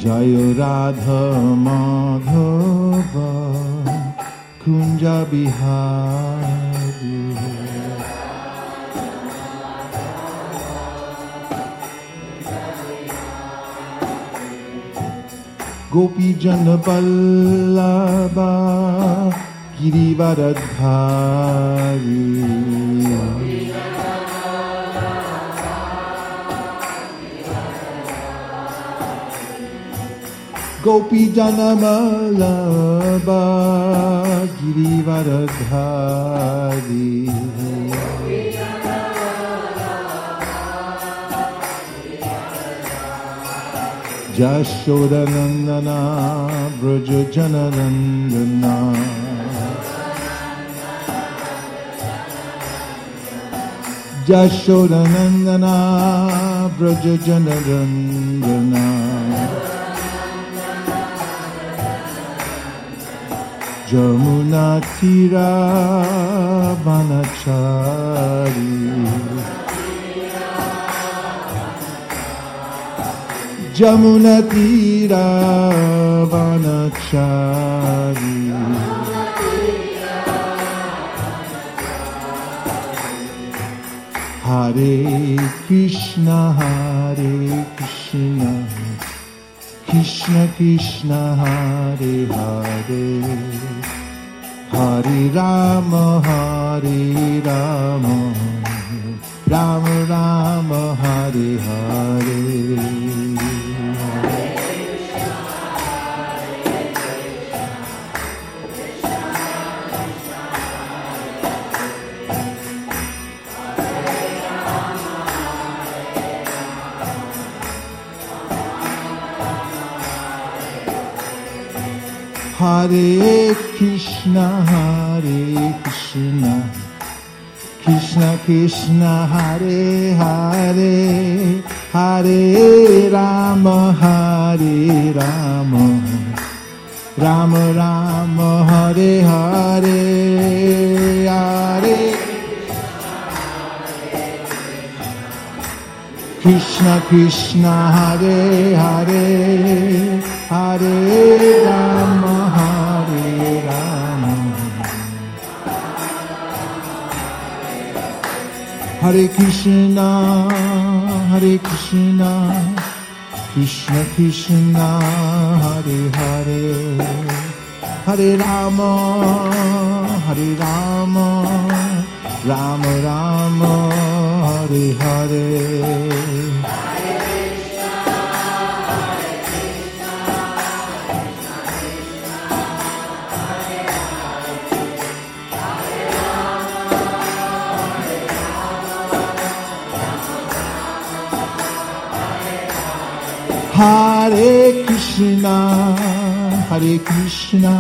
Jayo Radha Madhava Kunja Bihari. Gopi Jana Vallabha Girivaradhari. Gopi Jana Vallabha Girivaradhari. Jashoda Nandana Braja Jana Nandana. Jashoda Nandana Braja Jana Nandana. Jamuna Tira Vanachari. Jamuna Tira Vanachari. Hare Krishna Krishna Krishna Hare Hare, Hare Rama Rama Rama Hare Hare. Hare Krishna Krishna Krishna Hare Hare, Hare Rama Rama Rama Hare Hare. Hare Krishna Krishna Hare Hare, Hare Rama Hare Krishna Krishna Krishna Hare Hare, Hare Rama Rama Rama Hare Hare. Hare Krishna Krishna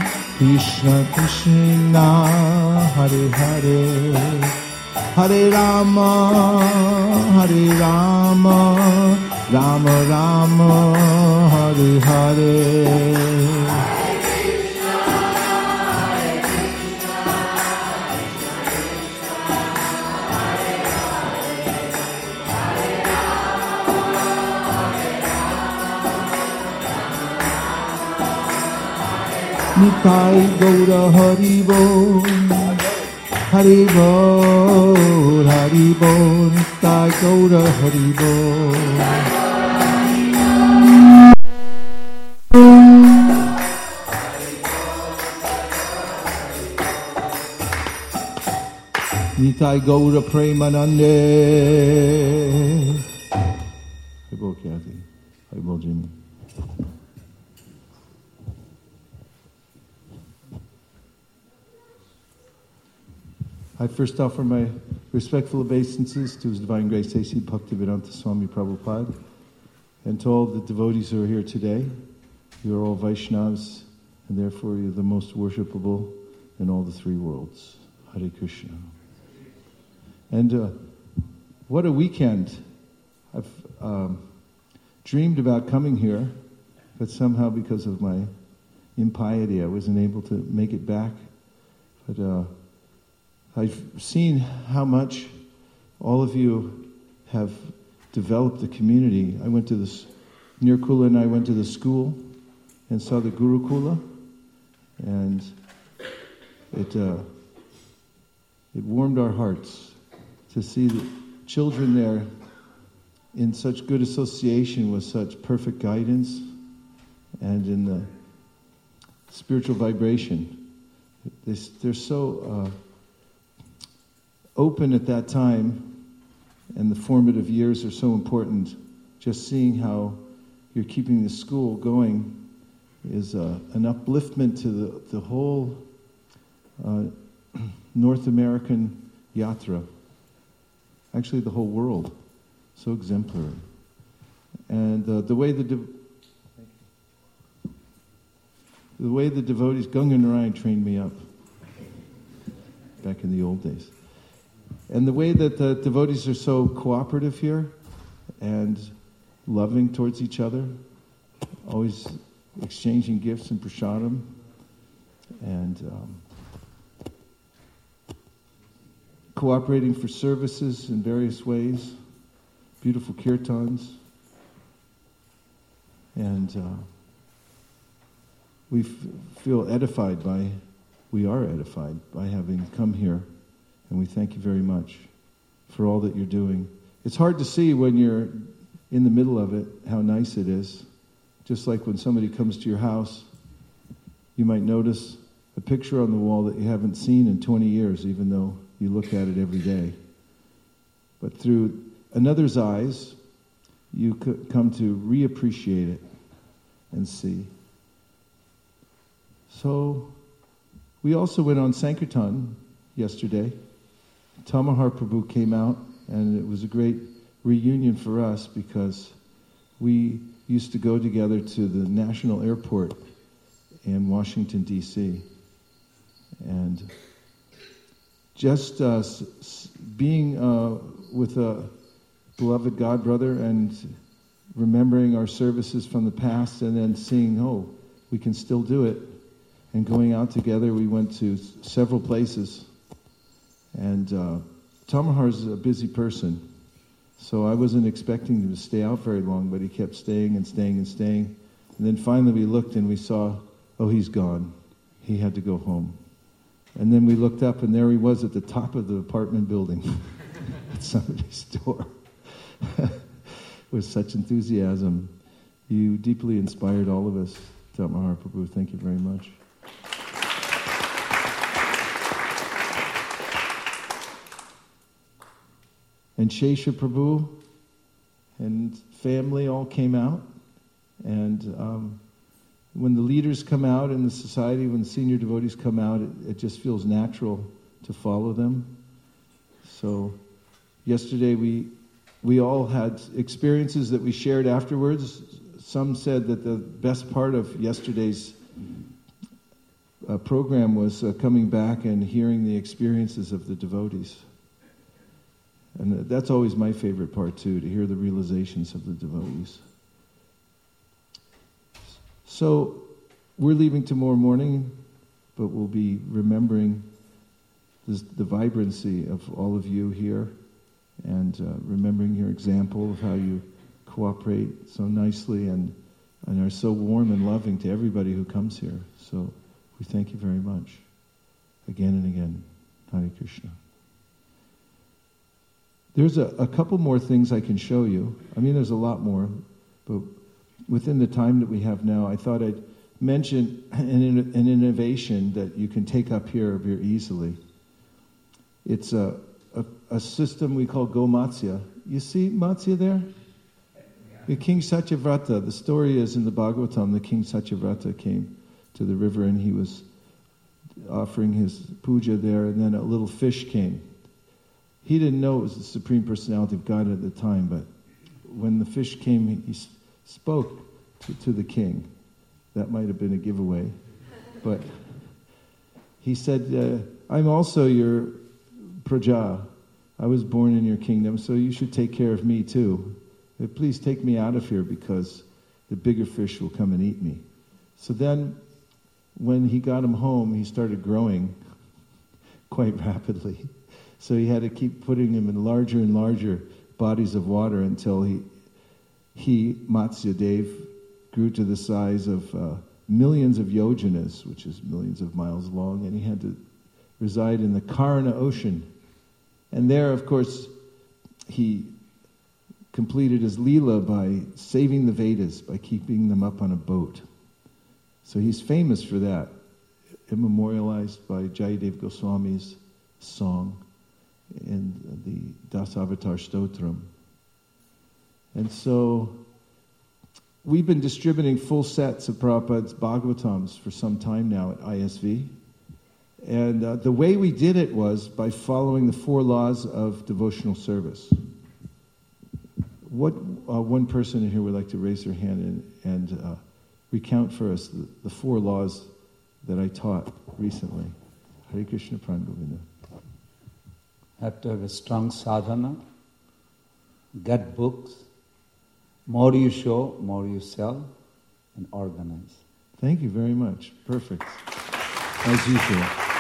Krishna Hare Hare, Hare Rama Rama Rama Hare Hare. Nitai Gaura Hari Bol, Hari Bol, Hari Bol, Nitai Gaura Hari Bol. Nitai Gaura Premanande. Hari Bol Kathy, Hari Bol Jimmy. I first offer my respectful obeisances to His Divine Grace A.C. Bhaktivedanta Swami Prabhupada and to all the devotees who are here today. You are all Vaishnavas and therefore you're the most worshipable in all the three worlds. Hare Krishna. And what a weekend. I've dreamed about coming here, but somehow because of my impiety I wasn't able to make it back. But I've seen how much all of you have developed the community. I went to this Nirkula and I went to the school and saw the Gurukula, and it warmed our hearts to see the children there in such good association with such perfect guidance and in the spiritual vibration. They're so open at that time, and the formative years are so important. Just seeing how you're keeping the school going is an upliftment to the whole North American yatra. Actually, the whole world. So exemplary. And the way the devotees, Ganga Narayan trained me up back in the old days. And the way that the devotees are so cooperative here and loving towards each other, always exchanging gifts and prasadam, and cooperating for services in various ways, beautiful kirtans, and we are edified by having come here, and we thank you very much for all that you're doing. It's hard to see when you're in the middle of it how nice it is. Just like when somebody comes to your house, you might notice a picture on the wall that you haven't seen in 20 years, even though you look at it every day. But through another's eyes, you come to reappreciate it and see. So, we also went on Sankirtan yesterday. Tamahar Prabhu came out, and it was a great reunion for us because we used to go together to the National Airport in Washington, D.C. And just being with a beloved godbrother and remembering our services from the past, and then seeing, oh, we can still do it. And going out together, we went to several places. And Tamahar's a busy person, so I wasn't expecting him to stay out very long, but he kept staying and staying and staying. And then finally we looked and we saw, oh, he's gone. He had to go home. And then we looked up and there he was at the top of the apartment building at somebody's door with such enthusiasm. You deeply inspired all of us, Tamahar Prabhu. Thank you very much. And Shesha Prabhu and family all came out. And when the leaders come out in the society, when the senior devotees come out, it just feels natural to follow them. So yesterday we all had experiences that we shared afterwards. Some said that the best part of yesterday's program was coming back and hearing the experiences of the devotees. And that's always my favorite part too, to hear the realizations of the devotees. So we're leaving tomorrow morning, but we'll be remembering the vibrancy of all of you here and remembering your example of how you cooperate so nicely and are so warm and loving to everybody who comes here. So we thank you very much. Again and again. Hare Krishna. There's a couple more things I can show you. I mean, there's a lot more, but within the time that we have now, I thought I'd mention an innovation that you can take up here very easily. It's a system we call Go Matsya. You see Matsya there? The King Satyavrata, the story is in the Bhagavatam, the King Satyavrata came to the river and he was offering his puja there, and then a little fish came. He didn't know it was the Supreme Personality of God at the time, but when the fish came, he spoke to the king. That might have been a giveaway. But he said, I'm also your praja. I was born in your kingdom, so you should take care of me too. But please take me out of here because the bigger fish will come and eat me. So then, when he got him home, he started growing quite rapidly. So he had to keep putting him in larger and larger bodies of water until he, Matsya Dev, grew to the size of millions of yojanas, which is millions of miles long, and he had to reside in the Karna ocean. And there, of course, he completed his Leela by saving the Vedas, by keeping them up on a boat. So he's famous for that, immemorialized by Jayadev Goswami's song in the Dasavatar Stotram. And so we've been distributing full sets of Prabhupada's Bhagavatams for some time now at ISV. And the way we did it was by following the 4 laws of devotional service. What one person in here would like to raise their hand and recount for us the 4 laws that I taught recently? Hare Krishna Pran Govinda. Have to have a strong sadhana, get books, more you show, more you sell, and organize. Thank you very much. Perfect. As usual.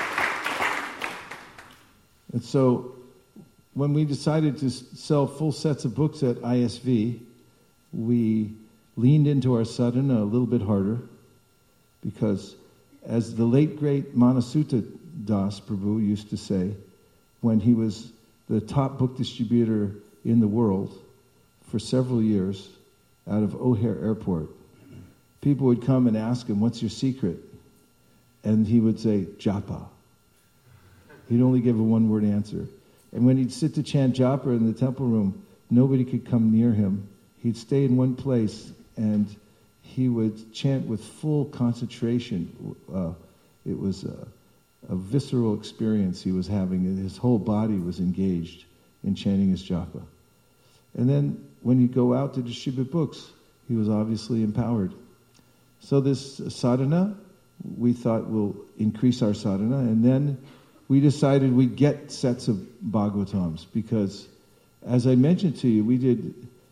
And so, when we decided to sell full sets of books at ISV, we leaned into our sadhana a little bit harder, because as the late great Manasutta Das Prabhu used to say, when he was the top book distributor in the world for several years out of O'Hare Airport, people would come and ask him, "What's your secret?" And he would say, "Japa." He'd only give a one-word answer. And when he'd sit to chant japa in the temple room, nobody could come near him. He'd stay in one place, and he would chant with full concentration. It was a visceral experience he was having, and his whole body was engaged in chanting his japa. And then when he'd go out to distribute books, he was obviously empowered. So this sadhana, we thought, will increase our sadhana, and then we decided we'd get sets of Bhagavatams, because, as I mentioned to you, we did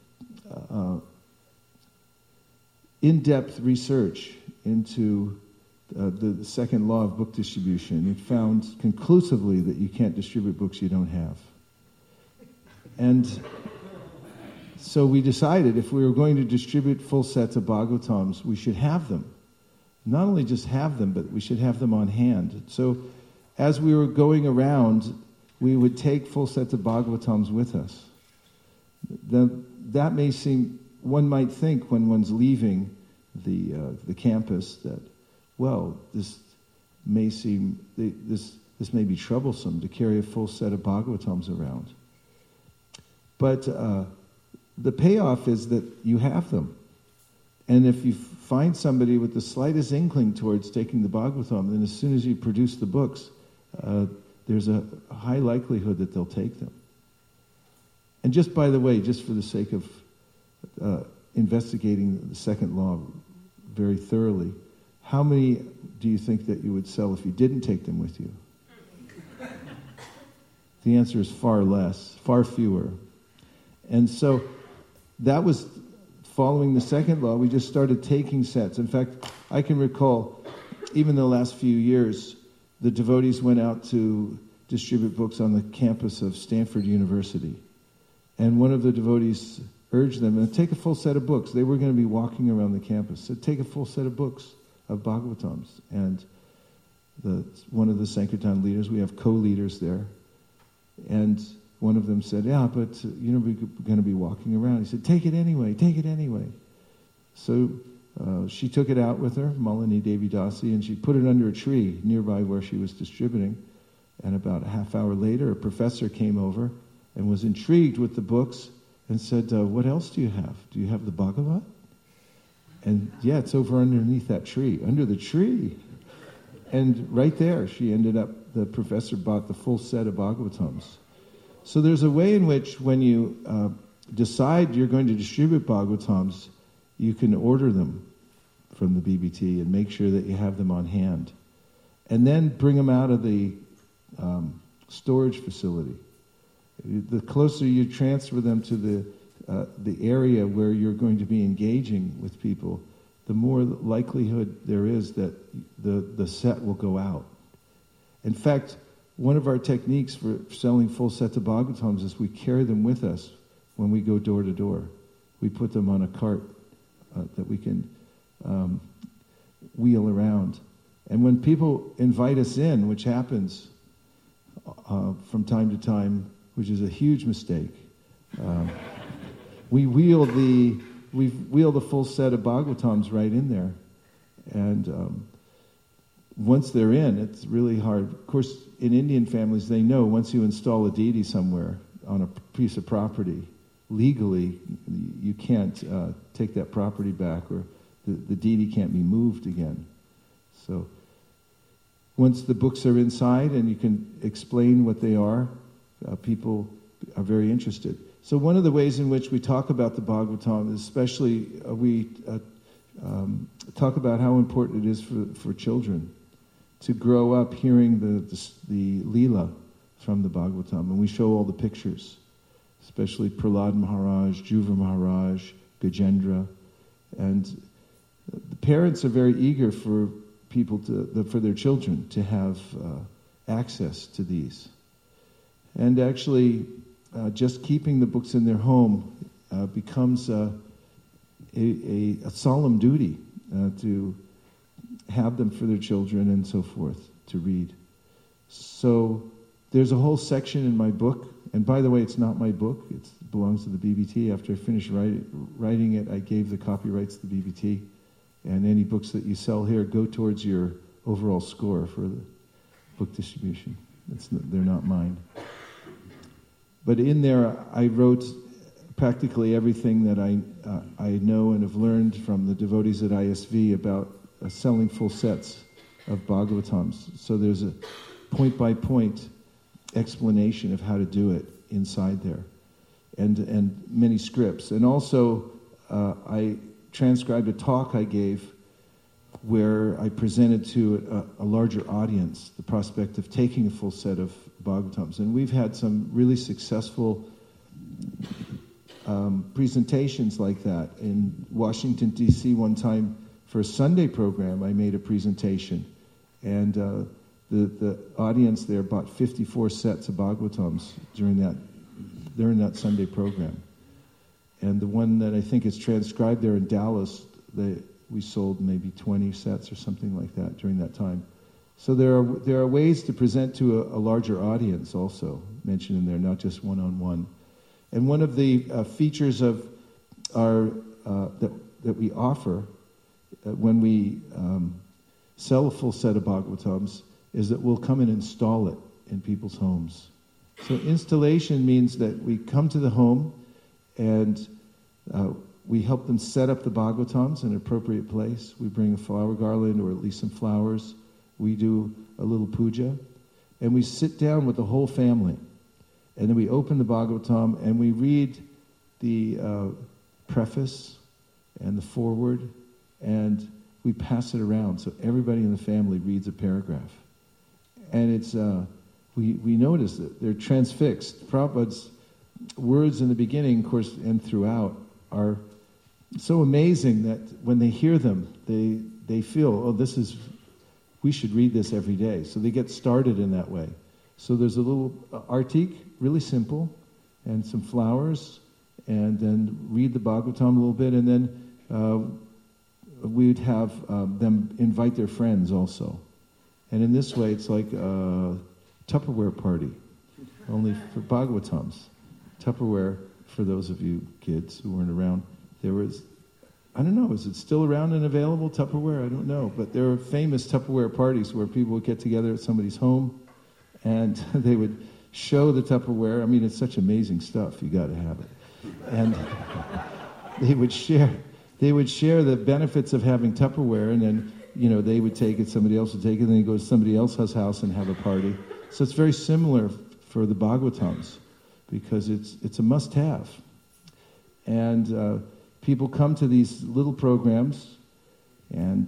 in-depth research into the second law of book distribution. It found conclusively that you can't distribute books you don't have. And so we decided if we were going to distribute full sets of Bhagavatams, we should have them. Not only just have them, but we should have them on hand. So as we were going around, we would take full sets of Bhagavatams with us. That may seem, one might think when one's leaving the campus that, well, this may be troublesome to carry a full set of Bhagavatams around. But the payoff is that you have them. And if you find somebody with the slightest inkling towards taking the Bhagavatam, then as soon as you produce the books, there's a high likelihood that they'll take them. And just by the way, just for the sake of investigating the second law very thoroughly, how many do you think that you would sell if you didn't take them with you? The answer is far less, far fewer. And so that was following the second law. We just started taking sets. In fact, I can recall, even the last few years, the devotees went out to distribute books on the campus of Stanford University. And one of the devotees urged them to take a full set of books. They were going to be walking around the campus. So take a full set of books of Bhagavatams. And one of the Sankirtan leaders, we have co-leaders there, and one of them said, "Yeah, but we're going to be walking around." He said, take it anyway. So she took it out with her, Malini Devi Dasi, and she put it under a tree nearby where she was distributing. And about a half hour later, a professor came over and was intrigued with the books and said, "What else do you have? Do you have the Bhagavat?" And yeah, it's over underneath that tree, under the tree. And right there, the professor bought the full set of Bhagavatams. So there's a way in which when you decide you're going to distribute Bhagavatams, you can order them from the BBT and make sure that you have them on hand. And then bring them out of the storage facility. The closer you transfer them to the area where you're going to be engaging with people, the more likelihood there is that the set will go out. In fact, one of our techniques for selling full sets of Bhagavatams is we carry them with us when we go door to door. we put them on a cart that we can wheel around. And when people invite us in, which happens from time to time, which is a huge mistake, we wheel the full set of Bhagavatams right in there. And once they're in, it's really hard. Of course, in Indian families, they know once you install a deity somewhere on a piece of property, legally, you can't take that property back, or the deity can't be moved again. So once the books are inside and you can explain what they are, people are very interested. So one of the ways in which we talk about the Bhagavatam is especially we talk about how important it is for children to grow up hearing the Leela from the Bhagavatam. And we show all the pictures, especially Prahlad Maharaj, Dhruva Maharaj, Gajendra. And the parents are very eager for people for their children to have access to these. And actually, just keeping the books in their home becomes a solemn duty to have them for their children and so forth to read. So there's a whole section in my book, and by the way, it's not my book, it belongs to the BBT. After I finished writing it, I gave the copyrights to the BBT, and any books that you sell here go towards your overall score for the book distribution. They're not mine. But in there, I wrote practically everything that I know and have learned from the devotees at ISV about selling full sets of Bhagavatams. So there's a point-by-point explanation of how to do it inside there, and many scripts. And also, I transcribed a talk I gave where I presented to a larger audience the prospect of taking a full set of Bhagavatams. And we've had some really successful presentations like that. In Washington, D.C. one time for a Sunday program, I made a presentation. And the audience there bought 54 sets of Bhagavatams during that Sunday program. And the one that I think is transcribed there in Dallas, we sold maybe 20 sets or something like that during that time. So there are ways to present to a larger audience also mentioned in there, not just one-on-one. And one of the features of our that we offer when we sell a full set of Bhagavatams is that we'll come and install it in people's homes. So installation means that we come to the home and we help them set up the Bhagavatams in an appropriate place. We bring a flower garland or at least some flowers. We do a little puja. And we sit down with the whole family. And then we open the Bhagavatam and we read the preface and the foreword, and we pass it around. So everybody in the family reads a paragraph. And it's we notice that they're transfixed. Prabhupada's words in the beginning, of course, and throughout are so amazing that when they hear them, they feel, we should read this every day. So they get started in that way. So there's a little artik, really simple, and some flowers, and then read the Bhagavatam a little bit, and then we would have them invite their friends also. And in this way, it's like a Tupperware party, only for Bhagavatams. Tupperware, for those of you kids who weren't around, there was, I don't know, is it still around and available, Tupperware? I don't know. But there were famous Tupperware parties where people would get together at somebody's home and they would show the Tupperware. I mean, it's such amazing stuff. You got to have it. And they would share the benefits of having Tupperware, and then, they would take it, somebody else would take it, and then they'd go to somebody else's house and have a party. So it's very similar for the Bhagavatams, because it's a must-have. And people come to these little programs, and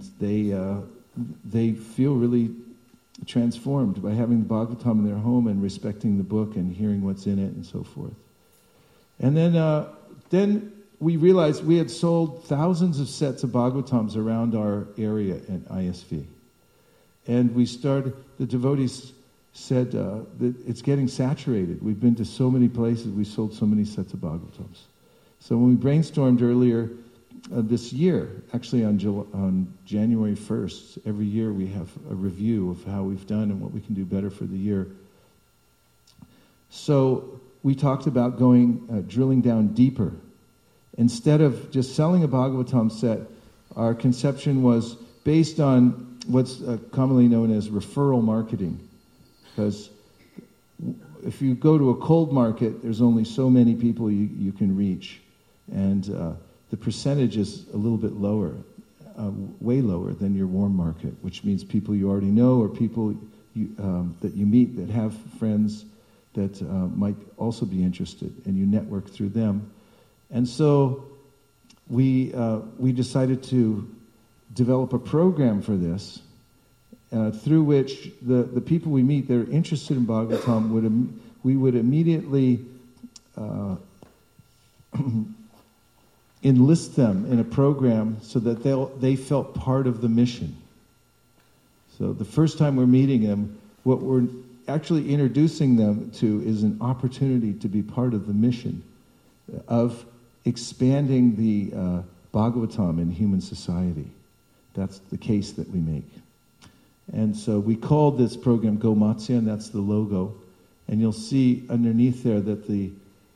they feel really transformed by having the Bhagavatam in their home and respecting the book and hearing what's in it and so forth. And then we realized we had sold thousands of sets of Bhagavatams around our area at ISV. And the devotees said that it's getting saturated. We've been to so many places, we sold so many sets of Bhagavatams. So when we brainstormed earlier this year, actually on January 1st, every year we have a review of how we've done and what we can do better for the year. So we talked about drilling down deeper. Instead of just selling a Bhagavatam set, our conception was based on what's commonly known as referral marketing. Because if you go to a cold market, there's only so many people you can reach. And the percentage is a little bit lower, way lower than your warm market, which means people you already know or people that you meet that have friends that might also be interested, and you network through them. And so we decided to develop a program for this, through which the people we meet that are interested in Bhagavatam we would immediately enlist them in a program so that they felt part of the mission. So the first time we're meeting them, what we're actually introducing them to is an opportunity to be part of the mission of expanding the Bhagavatam in human society. That's the case that we make. And so we called this program Go Matsya, and that's the logo. And you'll see underneath there that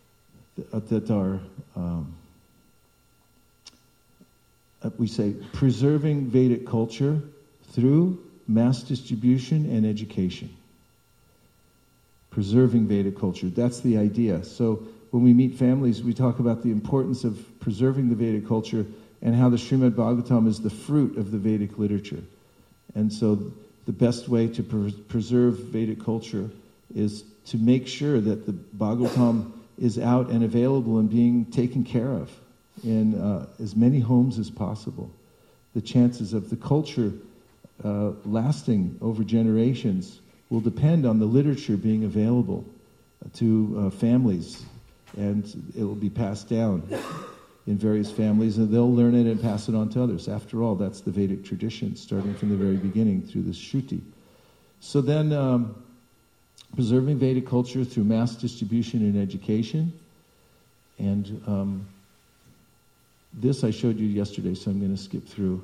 we say preserving Vedic culture through mass distribution and education. Preserving Vedic culture, that's the idea. So when we meet families, we talk about the importance of preserving the Vedic culture and how the Srimad Bhagavatam is the fruit of the Vedic literature. And so the best way to preserve Vedic culture is to make sure that the Bhagavatam is out and available and being taken care of in as many homes as possible. The chances of the culture lasting over generations will depend on the literature being available to families, and it will be passed down in various families, and they'll learn it and pass it on to others. After all, that's the Vedic tradition, starting from the very beginning through the Shruti. So then, preserving Vedic culture through mass distribution and education, and this I showed you yesterday, so I'm going to skip through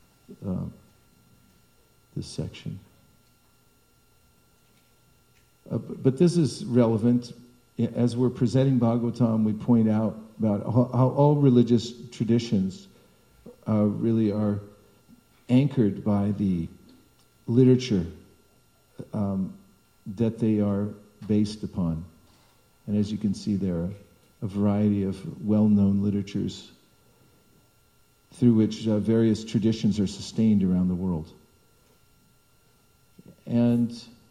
this section. But this is relevant. As we're presenting Bhagavatam, we point out about how all religious traditions really are anchored by the literature that they are based upon. And as you can see there, a variety of well-known literatures through which various traditions are sustained around the world. And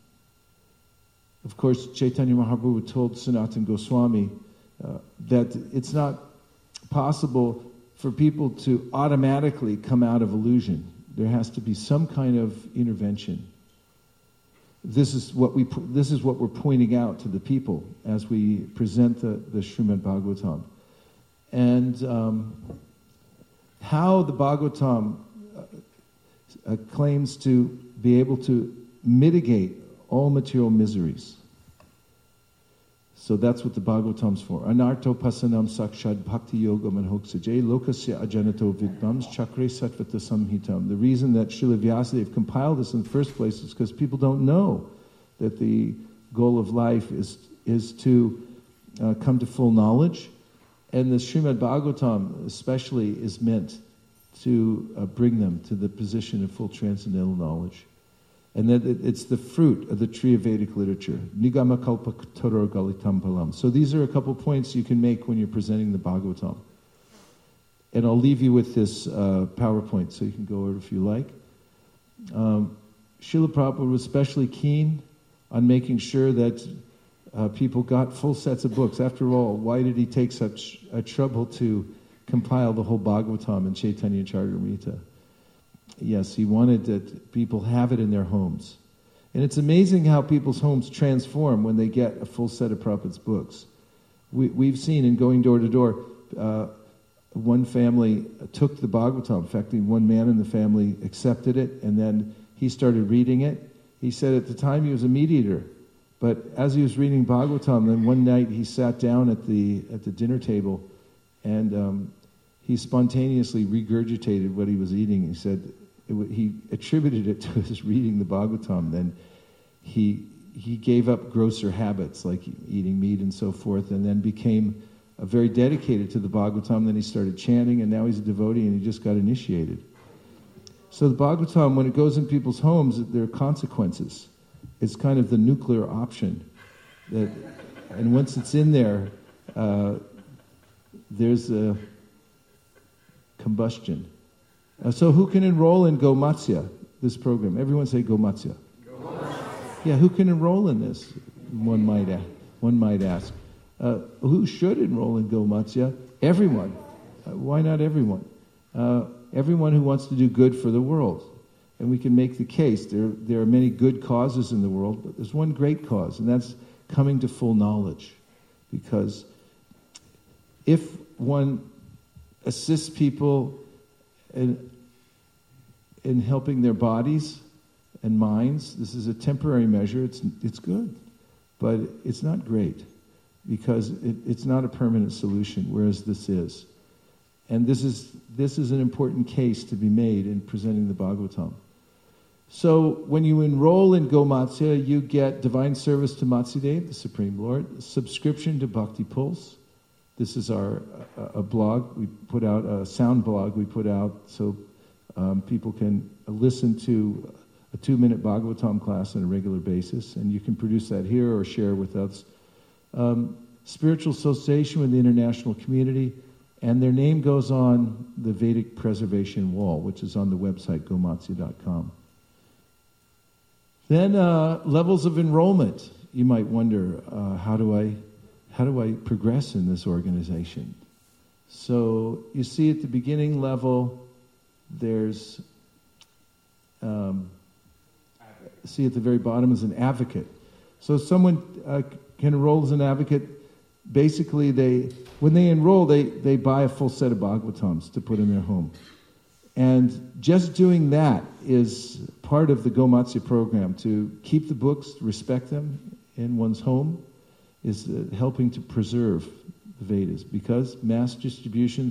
of course, Chaitanya Mahaprabhu told Sanatana Goswami that it's not possible for people to automatically come out of illusion. There has to be some kind of intervention. This is what we're pointing out to the people as we present the Srimad Bhagavatam. And how the Bhagavatam claims to be able to mitigate all material miseries. So that's what the Bhagavatam's for. Anarto pasanam sakshad bhakti yoga manhoksaje lokasya ajanato vidvams chakre satvata samhitam. The reason that Srila Vyasadeva compiled this in the first place is because people don't know that the goal of life is to come to full knowledge. And the Srimad Bhagavatam especially is meant to bring them to the position of full transcendental knowledge. And that it's the fruit of the tree of Vedic literature. Nigama kalpa toror galitam palam. So these are a couple points you can make when you're presenting the Bhagavatam. And I'll leave you with this PowerPoint so you can go over it if you like. Srila Prabhupada was especially keen on making sure that people got full sets of books. After all, why did he take such a trouble to compile the whole Bhagavatam in Chaitanya Charitamrita? Yes, he wanted that people have it in their homes. And it's amazing how people's homes transform when they get a full set of Prabhupada's books. We've seen in going door to door, one family took the Bhagavatam. In fact, one man in the family accepted it, and then he started reading it. He said at the time he was a meat eater, but as he was reading Bhagavatam, then one night he sat down at the dinner table, and he spontaneously regurgitated what he was eating. He said he attributed it to his reading the Bhagavatam. Then he gave up grosser habits like eating meat and so forth, and then became very dedicated to the Bhagavatam. Then he started chanting, and now he's a devotee, and he just got initiated. So the Bhagavatam, when it goes in people's homes, there are consequences. It's kind of the nuclear option. And once it's in there, there's a combustion. So who can enroll in Gomatsya, this program? Everyone say Gomatsya. Yeah, who can enroll in this? One might ask. Who should enroll in Gomatsya? Everyone. Why not everyone? Everyone who wants to do good for the world. And we can make the case. There are many good causes in the world, but there's one great cause, and that's coming to full knowledge. Because if one assists people in helping their bodies and minds, this is a temporary measure, it's good. But it's not great, because it's not a permanent solution, whereas this is. And this is an important case to be made in presenting the Bhagavatam. So when you enroll in Gomatsya, you get divine service to Matsudev, the Supreme Lord, subscription to Bhakti Pulse. This is a blog we put out, a sound blog we put out, so people can listen to a 2-minute Bhagavatam class on a regular basis, and you can produce that here or share with us. Spiritual association with the international community, and their name goes on the Vedic preservation wall, which is on the website gomatsya.com. Then levels of enrollment. You might wonder, how do I progress in this organization? So you see at the beginning level, there's see at the very bottom is an advocate. So someone can enroll as an advocate. Basically, when they enroll, they buy a full set of Bhagavatams to put in their home. And just doing that is part of the Gomatsya program. To keep the books, respect them in one's home, is helping to preserve the Vedas. Because mass distribution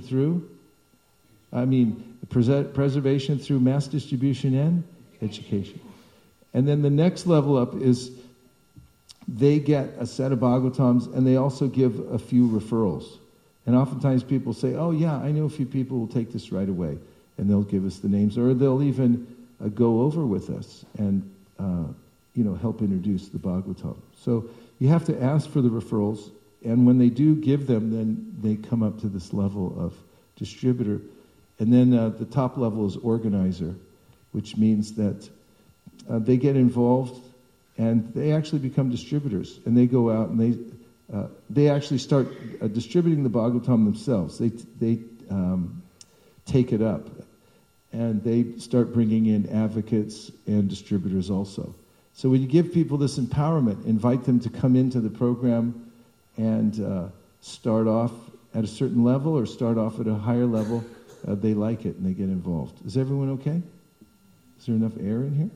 preservation through mass distribution and education. And then the next level up is they get a set of Bhagavatams, and they also give a few referrals. And oftentimes people say, oh yeah, I know a few people who will take this right away. And they'll give us the names, or they'll even go over with us and help introduce the Bhagavatam. So you have to ask for the referrals, and when they do give them, then they come up to this level of distributor. And then the top level is organizer, which means that they get involved and they actually become distributors. And they go out and they actually start distributing the Bhagavatam themselves. They take it up, and they start bringing in advocates and distributors also. So when you give people this empowerment, invite them to come into the program and start off at a certain level or start off at a higher level, they like it and they get involved. Is everyone okay? Is there enough air in here?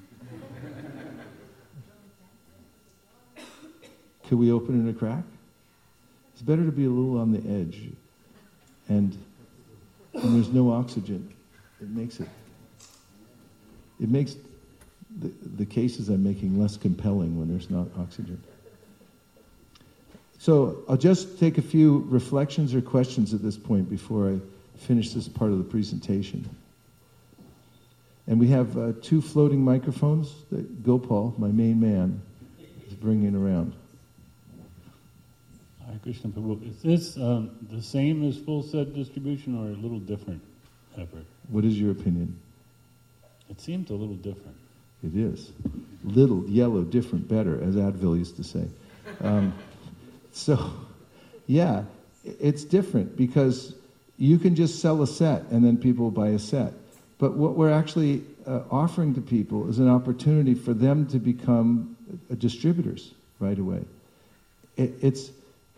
Could we open it a crack? It's better to be a little on the edge. And there's no oxygen. It makes the cases I'm making less compelling when there's not oxygen. So I'll just take a few reflections or questions at this point before I finish this part of the presentation. And we have 2 floating microphones that Gopal, my main man, is bringing around. Hare Krishna Prabhu. Is this the same as full set distribution or a little different effort? What is your opinion? It seems a little different. It is. Little, yellow, different, better, as Advil used to say. So, yeah, it's different because you can just sell a set and then people buy a set. But what we're actually offering to people is an opportunity for them to become distributors right away. It's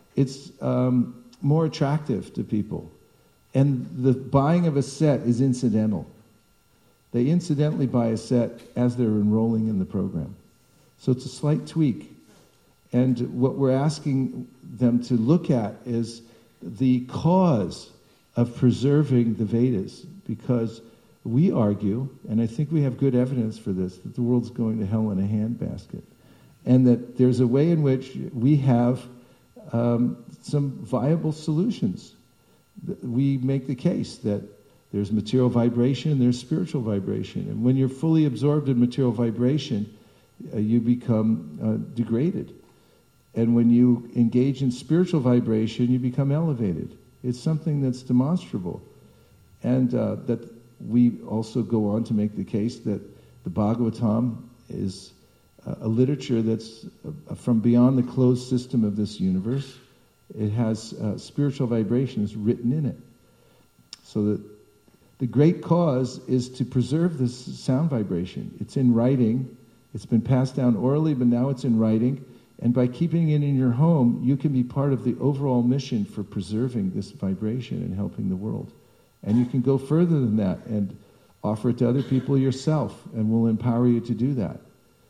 more attractive to people. And the buying of a set is incidental. They incidentally buy a set as they're enrolling in the program. So it's a slight tweak. And what we're asking them to look at is the cause of preserving the Vedas, because we argue, and I think we have good evidence for this, that the world's going to hell in a handbasket, and that there's a way in which we have some viable solutions. We make the case that there's material vibration and there's spiritual vibration, and when you're fully absorbed in material vibration, you become degraded. And when you engage in spiritual vibration, you become elevated. It's something that's demonstrable. And that we also go on to make the case that the Bhagavatam is a literature that's from beyond the closed system of this universe. It has spiritual vibrations written in it. So that the great cause is to preserve this sound vibration. It's in writing. It's been passed down orally, but now it's in writing. And by keeping it in your home, you can be part of the overall mission for preserving this vibration and helping the world. And you can go further than that and offer it to other people yourself, and we'll empower you to do that.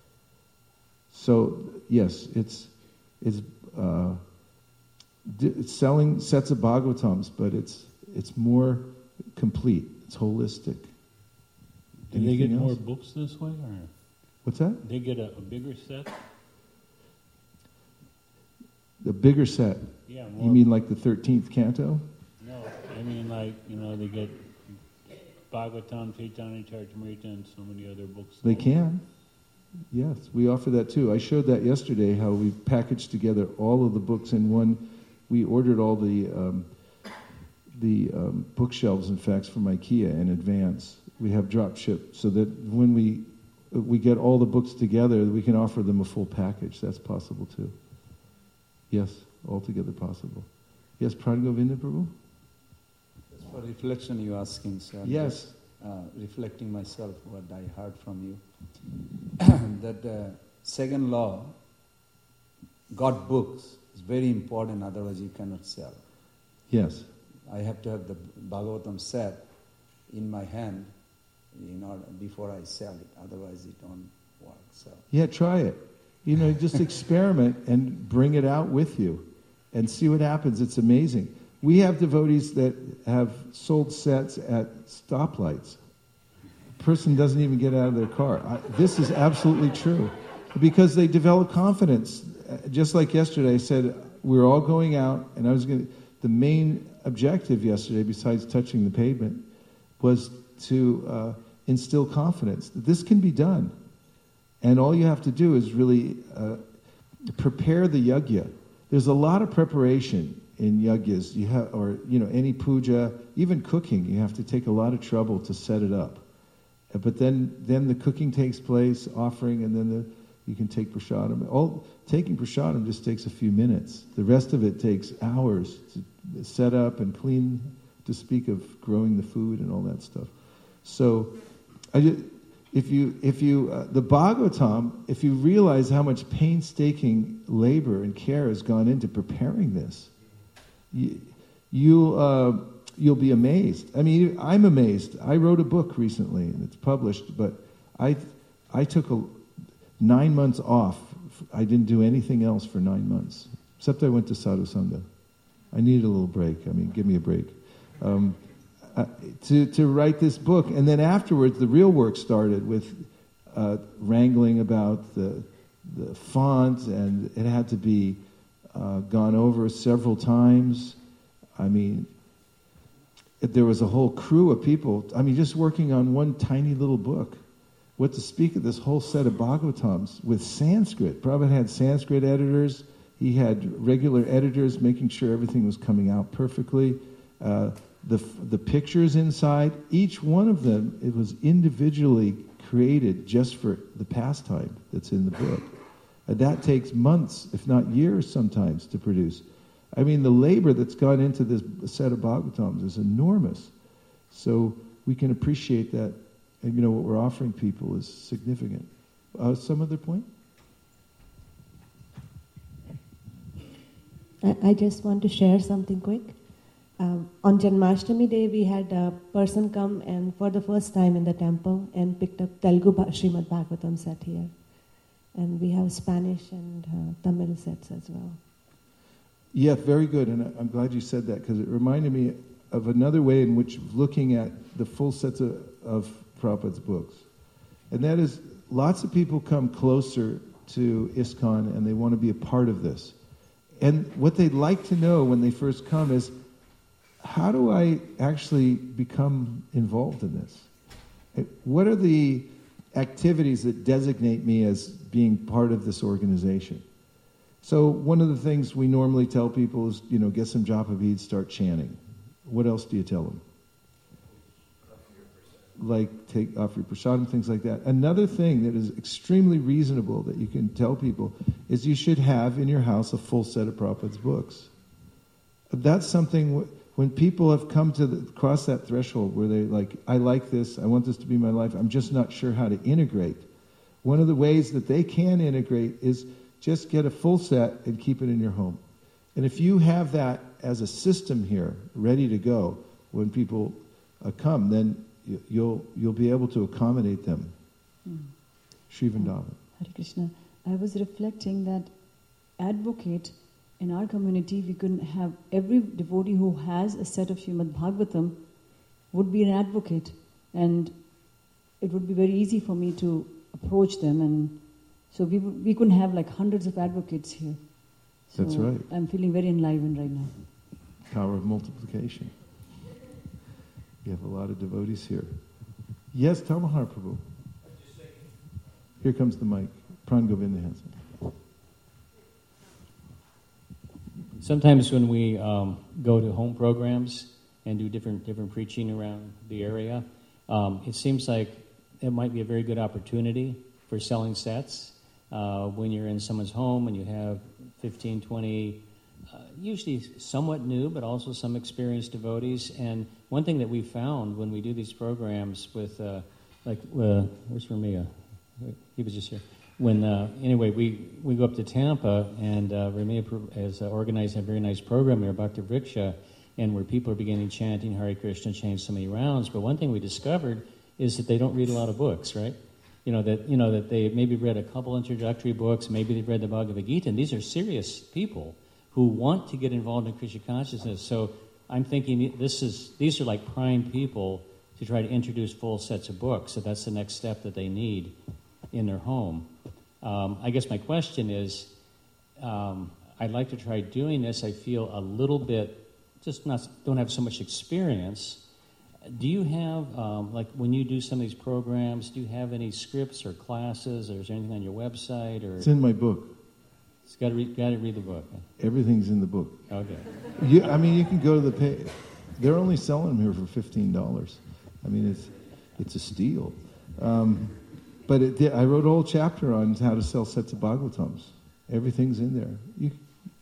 So, yes, it's selling sets of Bhagavatams, but it's more complete. It's holistic. Do they get Anything more else? books this way, or What's that? they get a bigger set? The bigger set. Yeah, You more. mean like the 13th canto? No, I mean like they get Bhagavatam, Chaitanya Charitamrita, and so many other books. They can. Yes, we offer that too. I showed that yesterday, how we packaged together all of the books in one. We ordered all the bookshelves, in fact, from IKEA in advance. We have drop ship so that when we get all the books together, we can offer them a full package. That's possible too. Yes, altogether possible. Yes, Pradgovinda Prabhu? That's for reflection you're asking, sir. Yes. Just, reflecting myself what I heard from you. That the second law, got books, is very important, otherwise you cannot sell. Yes. I have to have the Bhagavatam set in my hand before I sell it, otherwise it won't work. So. Yeah, try it. Just experiment and bring it out with you and see what happens. It's amazing. We have devotees that have sold sets at stoplights. A person doesn't even get out of their car. This is absolutely true. Because they develop confidence. Just like yesterday, I said, we're all going out, and the main objective yesterday, besides touching the pavement, was to instill confidence that this can be done. And all you have to do is really prepare the yajna. There's a lot of preparation in yajnas. Any puja, even cooking, you have to take a lot of trouble to set it up. But then the cooking takes place, offering, and then you can take prasadam. Taking prasadam just takes a few minutes. The rest of it takes hours to set up and clean, to speak of growing the food and all that stuff. So, the Bhagavatam, if you realize how much painstaking labor and care has gone into preparing this, you'll be amazed. I mean, I'm amazed. I wrote a book recently, and it's published, but I took 9 months off. I didn't do anything else for 9 months, except I went to Sadhu Sangha. I needed a little break. I mean, give me a break. To write this book, and then afterwards the real work started with wrangling about the font, and it had to be gone over several times. I mean, there was a whole crew of people, just working on one tiny little book. What to speak of this whole set of Bhagavatams with Sanskrit. Prabhupada had Sanskrit editors. He had regular editors making sure everything was coming out perfectly. The pictures inside, each one of them, it was individually created just for the pastime that's in the book. That takes months, if not years sometimes, to produce. I mean, the labor that's gone into this set of Bhagavatams is enormous. So we can appreciate that, and what we're offering people is significant. Some other point? I just want to share something quick. On Janmashtami Day, we had a person come and for the first time in the temple and picked up Telugu Srimad Bhagavatam set here. And we have Spanish and Tamil sets as well. Yeah, very good, and I'm glad you said that, because it reminded me of another way in which looking at the full sets of Prabhupada's books. And that is, lots of people come closer to ISKCON and they want to be a part of this. And what they'd like to know when they first come is, how do I actually become involved in this? What are the activities that designate me as being part of this organization? So one of the things we normally tell people is, get some japa beads, start chanting. What else do you tell them? Like take off your prasadam, things like that. Another thing that is extremely reasonable that you can tell people is you should have in your house a full set of Prabhupada's books. That's something, when people have come to cross that threshold where they like, I like this, I want this to be my life, I'm just not sure how to integrate. One of the ways that they can integrate is just get a full set and keep it in your home. And if you have that as a system here, ready to go, when people come, then you'll be able to accommodate them. Shri Vrindavan. Hare Krishna. I was reflecting that advocate in our community, we couldn't have every devotee who has a set of Srimad Bhagavatam would be an advocate, and it would be very easy for me to approach them, and so we couldn't have like hundreds of advocates here. So that's right. I'm feeling very enlivened right now. Power of multiplication. You have a lot of devotees here. Yes, Tamahar Prabhu. Here comes the mic. Pran Govinda Hansen. Sometimes when we go to home programs and do different preaching around the area, it seems like it might be a very good opportunity for selling sets. When you're in someone's home and you have 15, 20, usually somewhat new, but also some experienced devotees. And one thing that we found when we do these programs with, where's Ramia? He was just here. Anyway, we go up to Tampa, and Ramia has organized a very nice program here, Bhakti Vriksha, and where people are beginning chanting Hare Krishna, chanting so many rounds. But one thing we discovered is that they don't read a lot of books, right? That they maybe read a couple introductory books, maybe they've read the Bhagavad Gita, and these are serious people who want to get involved in Krishna consciousness. So I'm thinking these are like prime people to try to introduce full sets of books. So that's the next step that they need in their home. I guess my question is, I'd like to try doing this. I feel a little bit, don't have so much experience. Do you have, when you do some of these programs, do you have any scripts or classes, or is there anything on your website? Or it's in my book. It's got to read the book. Everything's in the book. Okay. You can go to the page. They're only selling them here for $15. I mean, it's a steal. But I wrote a whole chapter on how to sell sets of Bhagavatams. Everything's in there.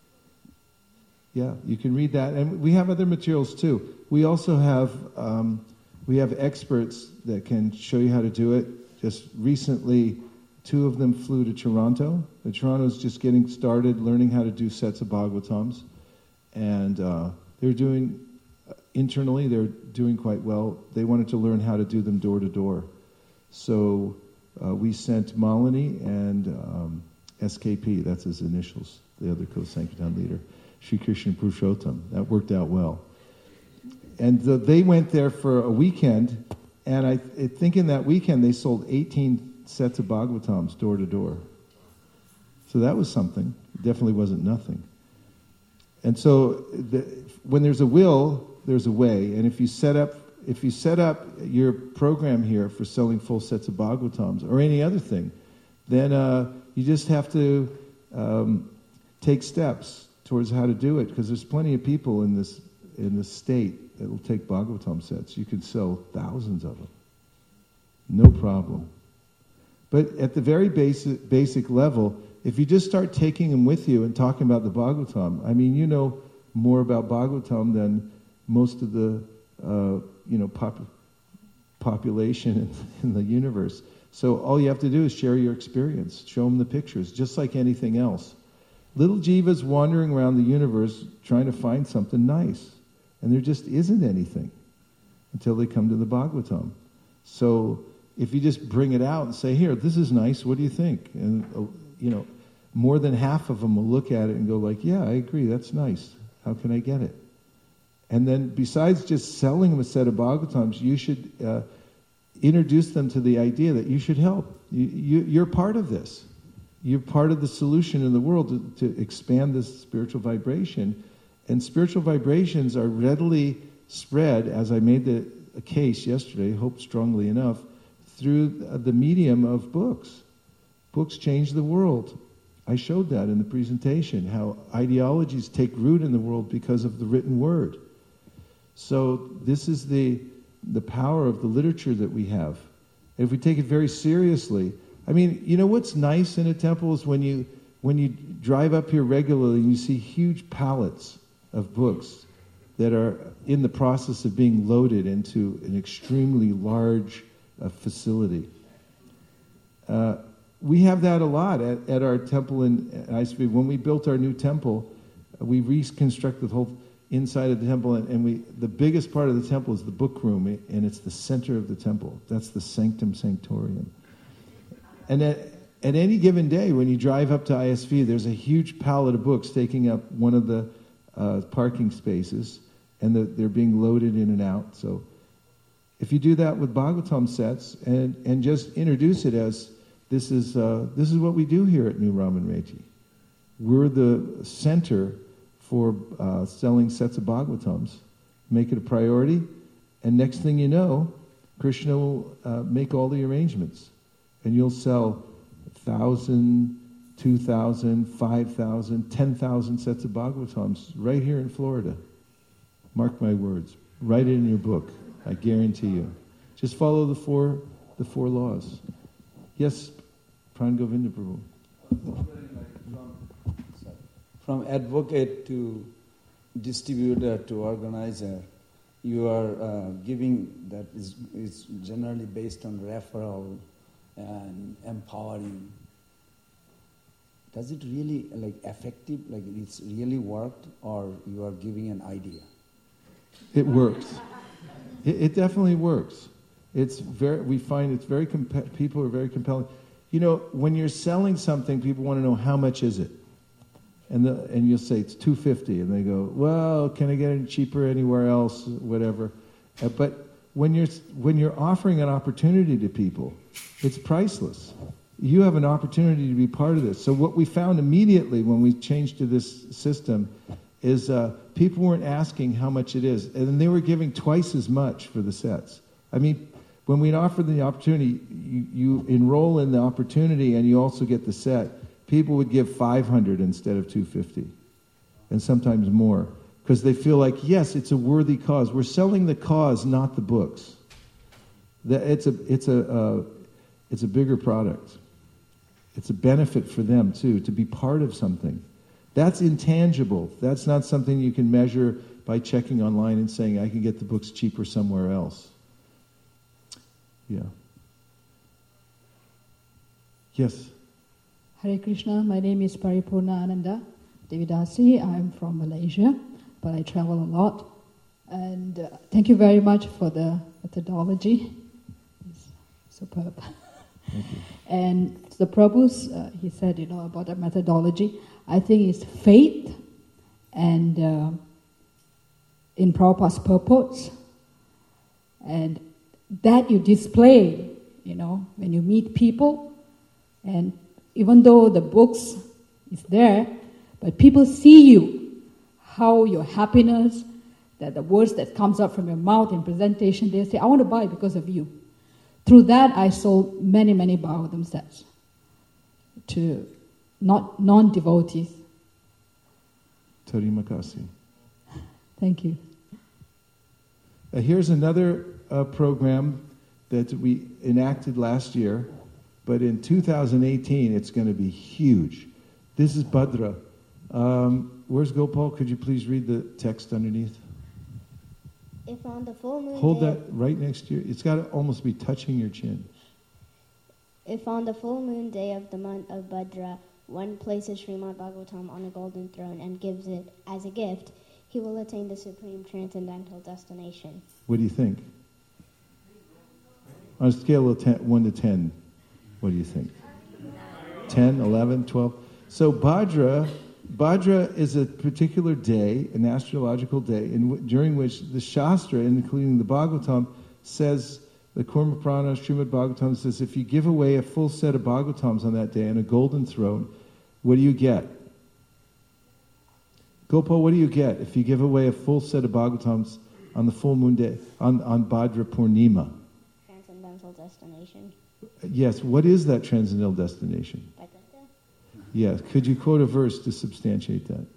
You can read that. And we have other materials too. We also have experts that can show you how to do it. Just recently, 2 of them flew to Toronto. Toronto's just getting started learning how to do sets of Bhagavatams. And they're doing quite well. They wanted to learn how to do them door to door. So we sent Malini and SKP, that's his initials, the other co-Sankirtan leader, Sri Krishna Purushottam. That worked out well. And they went there for a weekend, and I think in that weekend they sold 18 sets of Bhagavatams door to door. So that was something. It definitely wasn't nothing. And so when there's a will, there's a way. And if you set up your program here for selling full sets of Bhagavatams or any other thing, then you just have to take steps towards how to do it, because there's plenty of people in this state that will take Bhagavatam sets. You could sell thousands of them. No problem. But at the very basic level, if you just start taking them with you and talking about the Bhagavatam, I mean, you know more about Bhagavatam than most of the population in the universe. So all you have to do is share your experience, show them the pictures, just like anything else. Little jivas wandering around the universe trying to find something nice, and there just isn't anything until they come to the Bhagavatam. So if you just bring it out and say, here, this is nice, what do you think? And more than half of them will look at it and go like, yeah, I agree, that's nice. How can I get it? And then besides just selling them a set of Bhagavatams, you should introduce them to the idea that you should help. You're part of this. You're part of the solution in the world to expand this spiritual vibration. And spiritual vibrations are readily spread, as I made a case yesterday, hope strongly enough, through the medium of books. Books change the world. I showed that in the presentation, how ideologies take root in the world because of the written word. So this is the power of the literature that we have. If we take it very seriously, I mean, you know what's nice in a temple is when you drive up here regularly and you see huge pallets of books that are in the process of being loaded into an extremely large facility. We have that a lot at our temple in ISV. When we built our new temple, we reconstructed the whole inside of the temple, and the biggest part of the temple is the book room, and it's the center of the temple. That's the sanctum sanctorium. And at any given day, when you drive up to ISV, there's a huge pallet of books taking up one of the parking spaces, and they're being loaded in and out. So if you do that with Bhagavatam sets and just introduce it as this is what we do here at New Raman Reji. We're the center for selling sets of Bhagavatams. Make it a priority, and next thing you know, Krishna will make all the arrangements, and you'll sell 1,000, 2,000, 5,000, 10,000 sets of Bhagavatams right here in Florida. Mark my words. Write it in your book. I guarantee you. Just follow the four laws. Yes, Pran Govinda Prabhu. From advocate to distributor to organizer, you are giving that is generally based on referral and empowering. Does it really effective? Like it's really worked, or you are giving an idea? It works. It definitely works. We find it's very people are very compelling. You know, when you're selling something, people want to know how much is it, and you'll say it's $250, and they go, well, can I get it cheaper anywhere else, whatever. But when you're offering an opportunity to people, it's priceless. You have an opportunity to be part of this. So what we found immediately when we changed to this system is people weren't asking how much it is, and they were giving twice as much for the sets. I mean, when we offer the opportunity, you enroll in the opportunity and you also get the set. People would give $500 instead of $250, and sometimes more, because they feel like, yes, it's a worthy cause. We're selling the cause, not the books. It's a bigger product. It's a benefit for them too to be part of something. That's intangible. That's not something you can measure by checking online and saying, I can get the books cheaper somewhere else. Yeah. Yes. Hare Krishna, my name is Paripurna Ananda Devidasi. I'm from Malaysia, but I travel a lot. And thank you very much for the methodology. It's superb. Thank you. And the Prabhu's, he said, about the methodology. I think it's faith and in Prabhupada's purpose. And that you display, when you meet people. And even though the books is there, but people see you, how your happiness, that the words that comes up from your mouth in presentation, they say, I want to buy because of you. Through that, I sold many, many Bhagavatam sets to non-devotees. Terima kasih. Thank you. Here's another program that we enacted last year, but in 2018 it's going to be huge. This is Bhadra. Where's Gopal? Could you please read the text underneath? If on the full moon Hold day, that right next to you. It's got to almost be touching your chin. If on the full moon day of the month of Bhadra, one places Srimad Bhagavatam on a golden throne and gives it as a gift, he will attain the supreme transcendental destination. What do you think? On a scale of 1 to 10, what do you think? 10, 11, 12? So Bhadra is a particular day, an astrological day, during which the Shastra, including the Bhagavatam, says, the Kurma Purana, Srimad Bhagavatam says, if you give away a full set of Bhagavatams on that day and a golden throne, what do you get? Gopal, what do you get if you give away a full set of Bhagavatams on the full moon day, on Bhadra Purnima? Transcendental destination. Yes, what is that transcendental destination? Yes, could you quote a verse to substantiate that?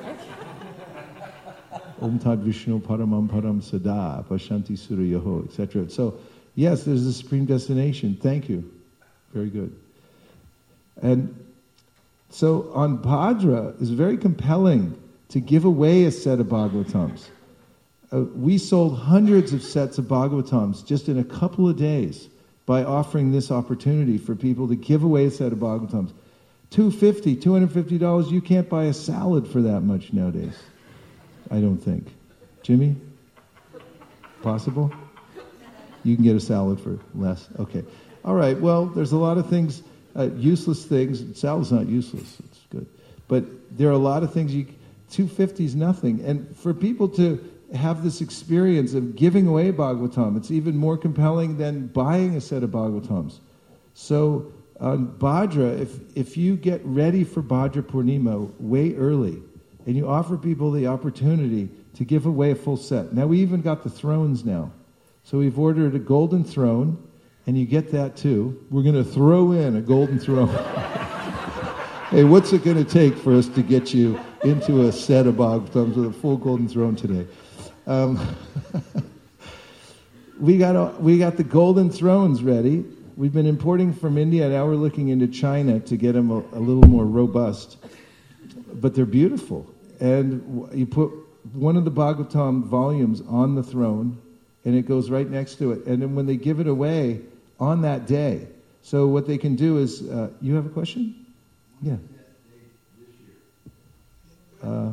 Om Tad Vishnu Paramam Param Sada Pashanti Surayaho, etc. So, yes, there's a supreme destination. Thank you. Very good. And so on Bhadra, it's very compelling to give away a set of Bhagavatams. We sold hundreds of sets of Bhagavatams just in a couple of days by offering this opportunity for people to give away a set of Bhagavatams. $250, you can't buy a salad for that much nowadays. I don't think. Jimmy? Possible? You can get a salad for less. Okay. All right, well, there's a lot of things, useless things. Salad's not useless. It's good. But there are a lot of things, $250 is nothing. And for people to have this experience of giving away Bhagavatam, it's even more compelling than buying a set of Bhagavatams. So on Bhadra, if you get ready for Bhadra Purnima way early, and you offer people the opportunity to give away a full set. Now we even got the thrones now. So we've ordered a golden throne, and you get that too. We're going to throw in a golden throne. Hey, what's it going to take for us to get you into a set of Bhagavatams with a full golden throne today? We got the golden thrones ready. We've been importing from India, now we're looking into China to get them a little more robust. But they're beautiful. And you put one of the Bhagavatam volumes on the throne, and it goes right next to it. And then when they give it away on that day, so what they can do is, you have a question? Yeah. On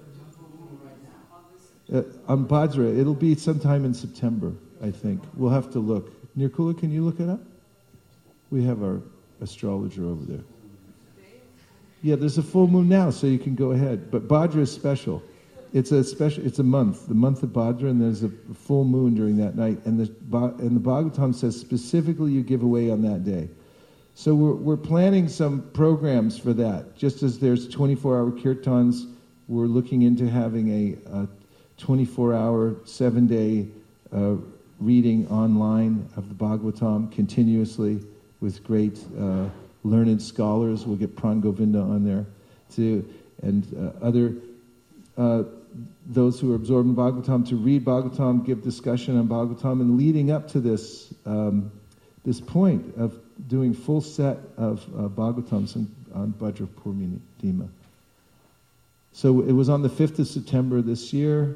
Bhadra, it'll be sometime in September, I think. We'll have to look. Nirkula, can you look it up? We have our astrologer over there. Yeah, there's a full moon now, so you can go ahead. But Bhadra is special. It's a month, the month of Bhadra, and there's a full moon during that night. And the Bhagavatam says specifically you give away on that day. So we're planning some programs for that. Just as there's 24-hour kirtans, we're looking into having a 24-hour, 7-day reading online of the Bhagavatam continuously with great learned scholars. We'll get Pran Govinda on there too, and other those who are absorbed in Bhagavatam to read Bhagavatam, give discussion on Bhagavatam, and leading up to this this point of doing full set of Bhagavatams on Bhadra Purnima. So it was on the 5th of September this year,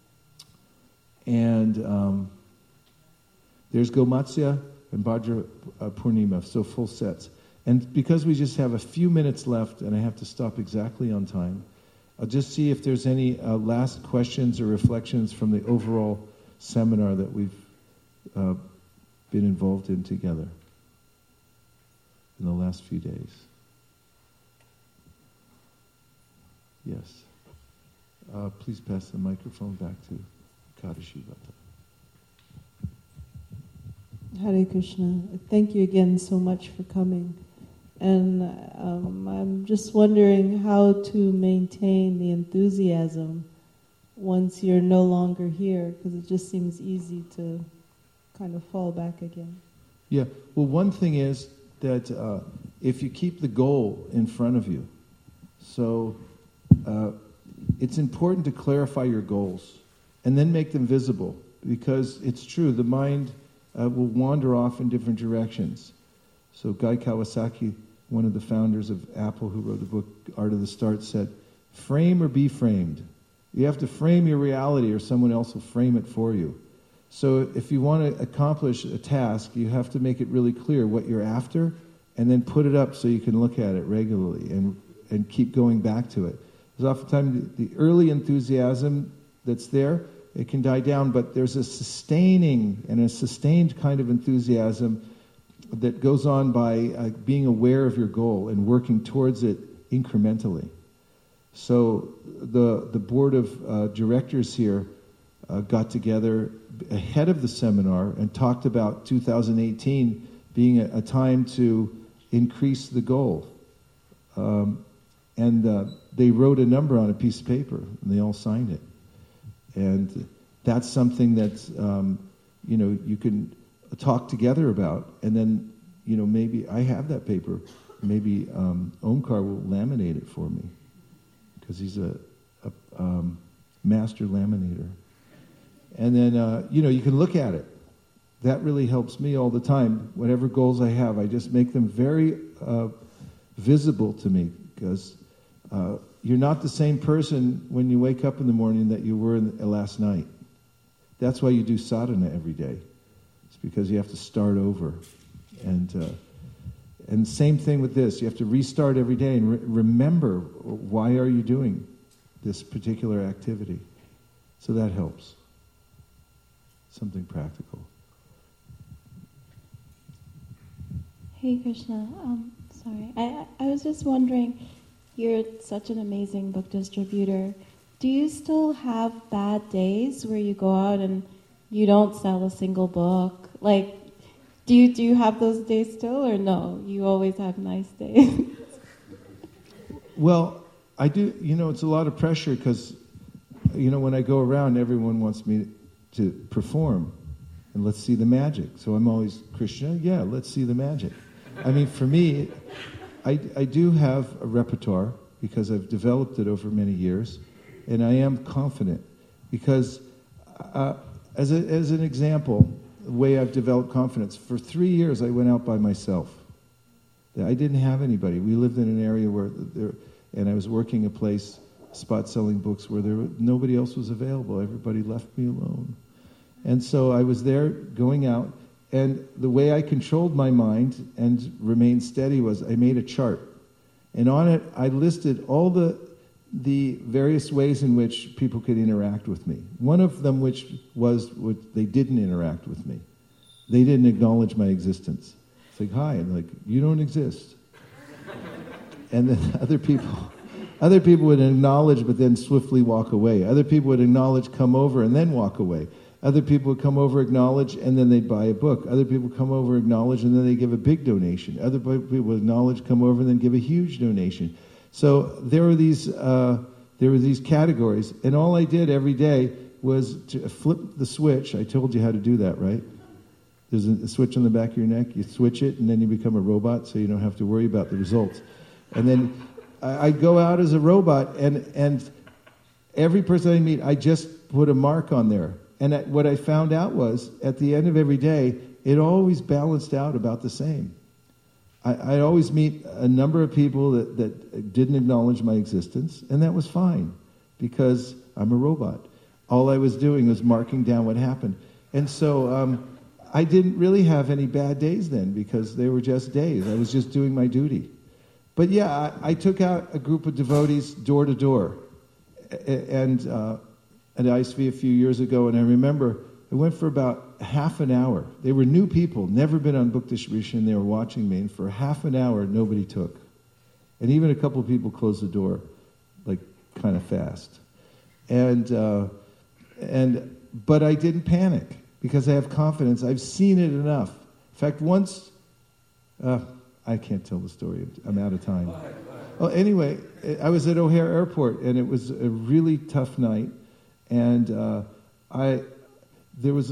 and there's Gomatsya and Bhadra Purnima, so full sets. And because we just have a few minutes left, and I have to stop exactly on time, I'll just see if there's any last questions or reflections from the overall seminar that we've been involved in together in the last few days. Yes. Please pass the microphone back to Kadashivata. Hare Krishna. Thank you again so much for coming. And I'm just wondering how to maintain the enthusiasm once you're no longer here, because it just seems easy to kind of fall back again. Yeah, well, one thing is that if you keep the goal in front of you, so it's important to clarify your goals and then make them visible, because it's true, the mind will wander off in different directions. So Guy Kawasaki, one of the founders of Apple, who wrote the book Art of the Start, said, frame or be framed. You have to frame your reality or someone else will frame it for you. So if you want to accomplish a task, you have to make it really clear what you're after and then put it up so you can look at it regularly and keep going back to it. Because oftentimes the early enthusiasm that's there, it can die down, but there's a sustaining and a sustained kind of enthusiasm that goes on by being aware of your goal and working towards it incrementally. So the board of directors here got together ahead of the seminar and talked about 2018 being a time to increase the goal. And they wrote a number on a piece of paper, and they all signed it. And that's something that, you can talk together about. And then, maybe I have that paper. Maybe Omkar will laminate it for me, because he's a master laminator. And then, you can look at it. That really helps me all the time. Whatever goals I have, I just make them very visible to me, because you're not the same person when you wake up in the morning that you were last night. That's why you do sadhana every day. It's because you have to start over. And same thing with this. You have to restart every day and remember, why are you doing this particular activity? So that helps. Something practical. Hey Krishna, sorry. I was just wondering, you're such an amazing book distributor. Do you still have bad days where you go out and you don't sell a single book? Like, do you have those days still, or no? You always have nice days? Well, I do. It's a lot of pressure because, when I go around, everyone wants me to perform, and let's see the magic. So I'm always, Krishna, yeah, let's see the magic. I mean, for me, I do have a repertoire because I've developed it over many years, and I am confident because, as an example, the way I've developed confidence, for 3 years I went out by myself. I didn't have anybody. We lived in an area and I was working a place, spot selling books, where nobody else was available. Everybody left me alone. And so I was there going out, and the way I controlled my mind and remained steady was I made a chart. And on it, I listed all the various ways in which people could interact with me. One of them which they didn't interact with me. They didn't acknowledge my existence. It's like, hi, and like, you don't exist. And then other people would acknowledge but then swiftly walk away. Other people would acknowledge, come over, and then walk away. Other people would come over, acknowledge, and then they'd buy a book. Other people come over, acknowledge, and then they give a big donation. Other people would acknowledge, come over, and then give a huge donation. So there were these categories, and all I did every day was to flip the switch. I told you how to do that, right? There's a switch on the back of your neck. You switch it, and then you become a robot, so you don't have to worry about the results. And then I go out as a robot, and every person I meet, I just put a mark on there. And what I found out was, at the end of every day, it always balanced out about the same. I'd always meet a number of people that didn't acknowledge my existence, and that was fine, because I'm a robot. All I was doing was marking down what happened. And so I didn't really have any bad days then, because they were just days. I was just doing my duty. But yeah, I took out a group of devotees door to door, and at ISV a few years ago, and I remember I went for about half an hour. They were new people, never been on book distribution, and they were watching me, and for half an hour, nobody took. And even a couple of people closed the door, like, kind of fast. But I didn't panic, because I have confidence. I've seen it enough. In fact, once, I can't tell the story. I'm out of time. Well, anyway, I was at O'Hare Airport, and it was a really tough night. And it was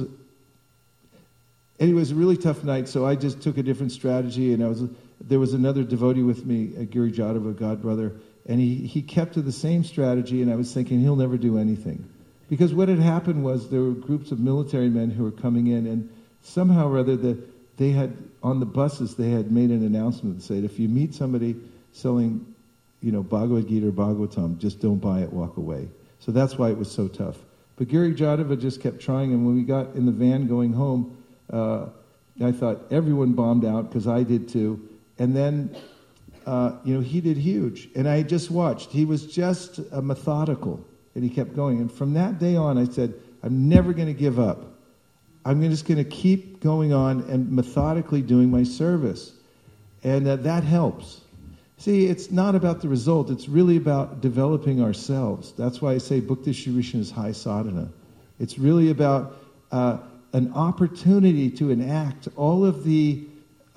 a really tough night, so I just took a different strategy. And there was another devotee with me, Giri Jadava, Godbrother, and he kept to the same strategy. And I was thinking he'll never do anything, because what had happened was there were groups of military men who were coming in, and somehow or other they had on the buses they had made an announcement that said, if you meet somebody selling, Bhagavad Gita or Bhagavatam, just don't buy it, walk away. So that's why it was so tough. But Giri Jadava just kept trying, and when we got in the van going home, I thought everyone bombed out, because I did too. And then, he did huge. And I just watched. He was just methodical, and he kept going. And from that day on, I said, I'm never going to give up. I'm just going to keep going on and methodically doing my service. And that helps. See, it's not about the result. It's really about developing ourselves. That's why I say Bhukti Shri is high sadhana. It's really about an opportunity to enact all of the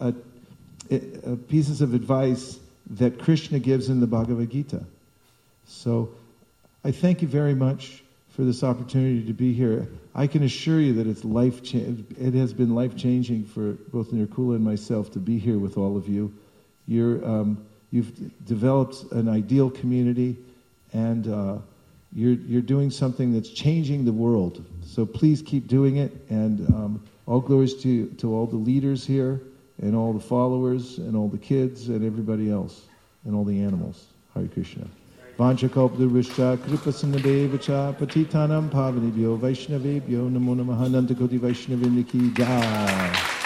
pieces of advice that Krishna gives in the Bhagavad Gita. So I thank you very much for this opportunity to be here. I can assure you that it has been life-changing for both Nirkula and myself to be here with all of you. You've developed an ideal community, and you're doing something that's changing the world. So please keep doing it, and all glories to all the leaders here, and all the followers, and all the kids, and everybody else, and all the animals. Hare Krishna. Vanchakalpadurvishcha kripasannadevacha patitanam pavanebhyo vaishnavebhyo namo namaha Nanda Koti Vaishnavindaki Jai.